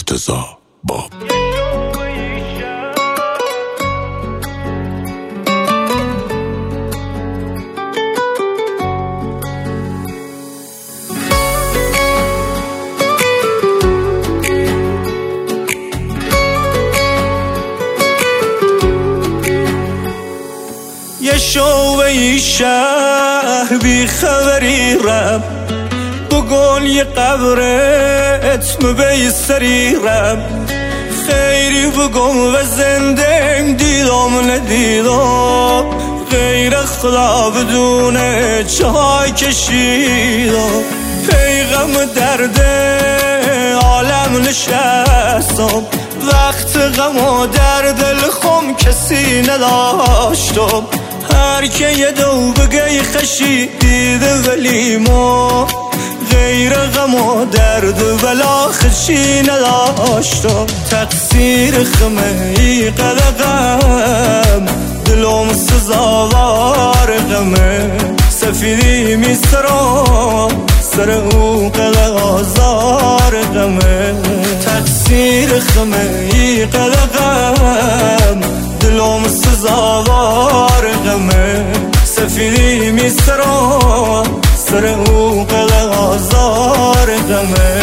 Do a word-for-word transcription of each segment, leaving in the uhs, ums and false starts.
مرتضی باب. یه شوی شهر بی خبری رم بگل یه قبرت مبی سری رم خیری بگم و زنده دیدم ندیدم غیر خدا بدون چای کشیدم پیغم درد عالم نشستم وقت غم و در دل خم کسی نداشتم هر که یه دو بگی خشی دیده ولی ما غیر غم و درد ولا خشی نداشتم تقصیر خمه ای قلقم دلم سزاوار غمه سفیدی می سرم سر او قلق آزار غمه تقصیر خمه ای قلقم دلم سزاوار غمه سفیدی می سرم سر او قلق آزار غمه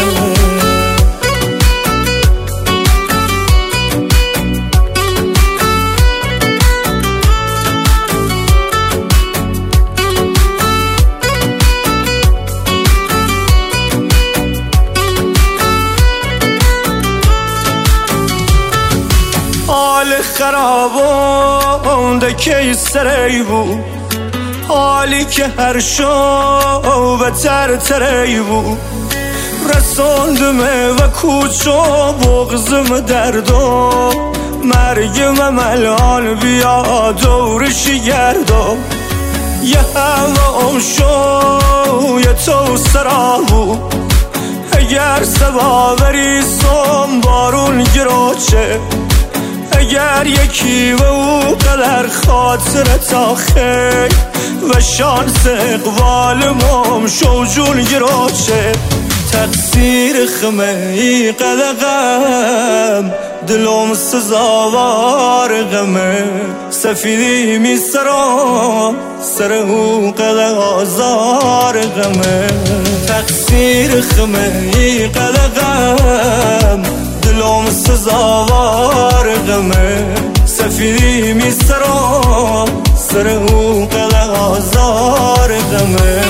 حال خرابان دکی سری بود حالی که هر شو بتر تری بود رساندمه و کوچو بغزم دردو مرگم الان بیا دورشی گردو یه هوا شو یه تو سرا بود اگر سبا بریسم بارون گروچه اگر یکی و او قدر خاطرت آخه و شانس اقبال مام شو جون گروچه تقصیر خمه ای قلقم دلم سزاوار غمه سفیدی می سرم سر او قلق آزار غمه تقصیر خمه ای قلقم دلم سزاوار غمه سفیدی می سرم سر او قلق آزار غمه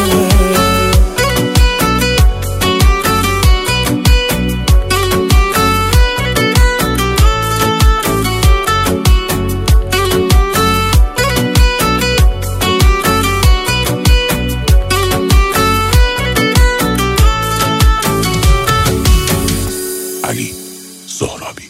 علی زهرابی.